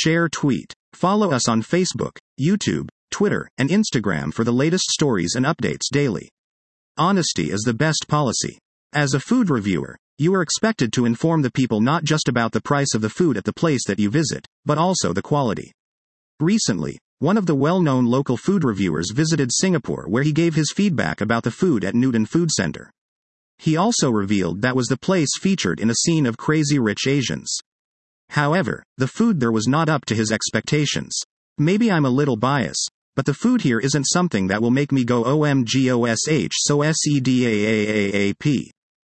share, tweet. Follow us on Facebook, YouTube, Twitter, and Instagram for the latest stories and updates daily. Honesty is the best policy. As a food reviewer, you are expected to inform the people not just about the price of the food at the place that you visit, but also the quality. Recently, one of the well-known local food reviewers visited Singapore, where he gave his feedback about the food at Newton Food Center. He also revealed that was the place featured in a scene of Crazy Rich Asians. However, the food there was not up to his expectations. Maybe I'm a little biased, but the food here isn't something that will make me go OMGOSH so SEDAAAAP!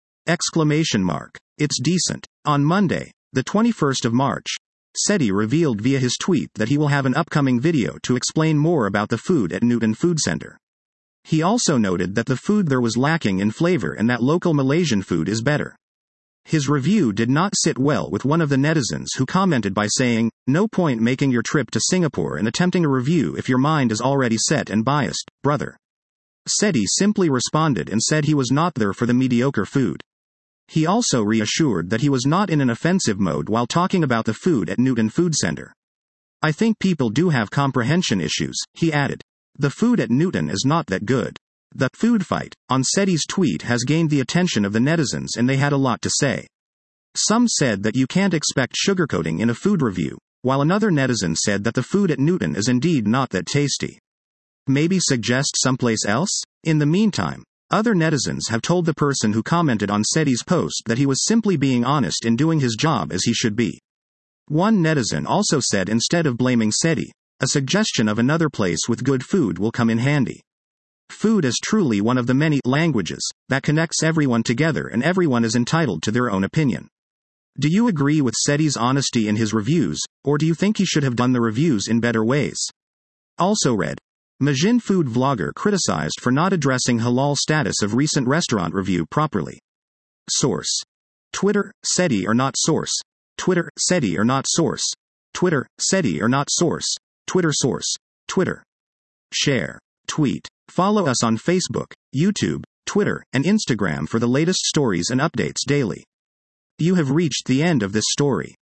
It's decent. On Monday, the 21st of March, SETI revealed via his tweet that he will have an upcoming video to explain more about the food at Newton Food Center. He also noted that the food there was lacking in flavor and that local Malaysian food is better. His review did not sit well with one of the netizens, who commented by saying, "No point making your trip to Singapore and attempting a review if your mind is already set and biased, brother." SETI simply responded and said he was not there for the mediocre food. He also reassured that he was not in an offensive mode while talking about the food at Newton Food Center. "I think people do have comprehension issues," he added. "The food at Newton is not that good." The food fight on SETI's tweet has gained the attention of the netizens, and they had a lot to say. Some said that you can't expect sugarcoating in a food review, while another netizen said that the food at Newton is indeed not that tasty. Maybe suggest someplace else? In the meantime, other netizens have told the person who commented on SETI's post that he was simply being honest in doing his job as he should be. One netizen also said instead of blaming SETI, a suggestion of another place with good food will come in handy. Food is truly one of the many languages that connects everyone together, and everyone is entitled to their own opinion. Do you agree with SETI's honesty in his reviews, or do you think he should have done the reviews in better ways? Also read, Majin food vlogger criticized for not addressing halal status of recent restaurant review properly. Source: Twitter, SETI or not source. Twitter, SETI or not source. Twitter, SETI or not source. Twitter source. Twitter. Share. Tweet. Follow us on Facebook, YouTube, Twitter, and Instagram for the latest stories and updates daily. You have reached the end of this story.